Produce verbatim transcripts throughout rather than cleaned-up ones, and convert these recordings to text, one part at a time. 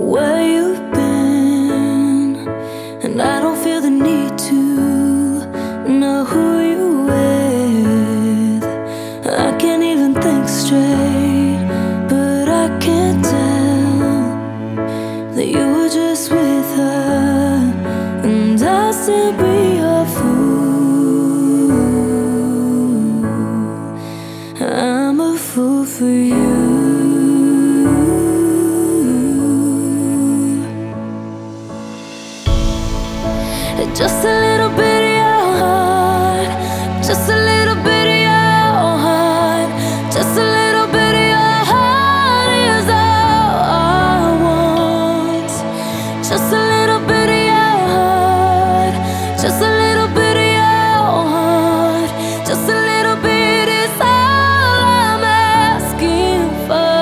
where you've been, and I don't feel the need to know who you're with. I can't even think straight, but I can't tell that you were just with her, and I'll still be your fool. I'm a fool for you. Just a little bit of your heart, just a little bit of your heart, just a little bit of your heart is all I want. Just a little bit of your heart, just a little bit of your heart, just a little bit is all I'm asking for.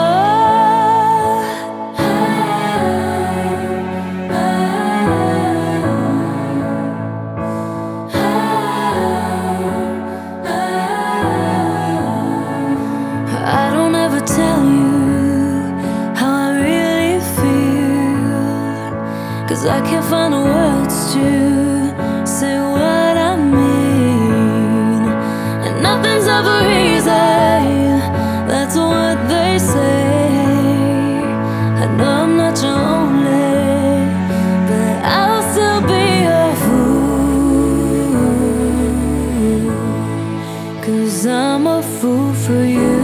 I don't ever tell you how I really feel, 'cause I can't find the words to say what I mean. And nothing's ever easy, that's what they say. I know I'm not your only, but I'll still be a fool, 'cause I'm a fool for you.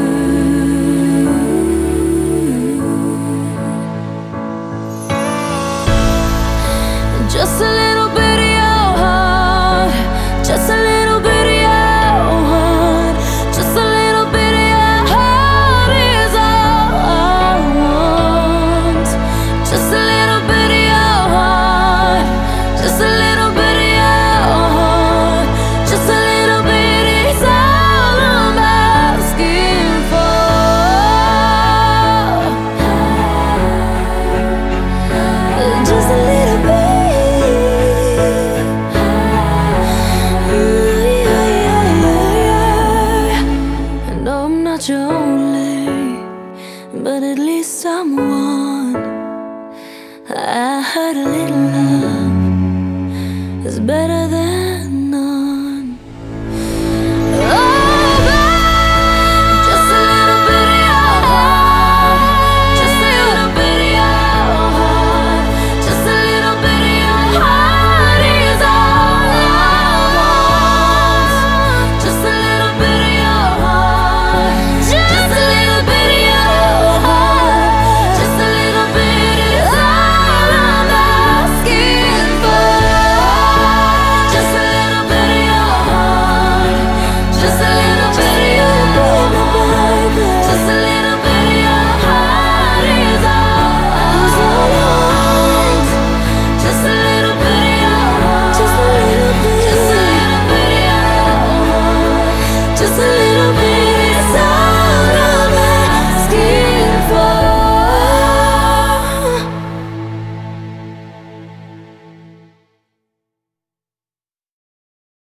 Just a little bit of your heart, just a little bit of your heart, just a little bit of your heart is all I want. Just a little bit of your heart, just a little bit of your heart, just a little bit is all I'm asking for. Just a little bit. Not your only, but at least I'm one. I heard a little love is better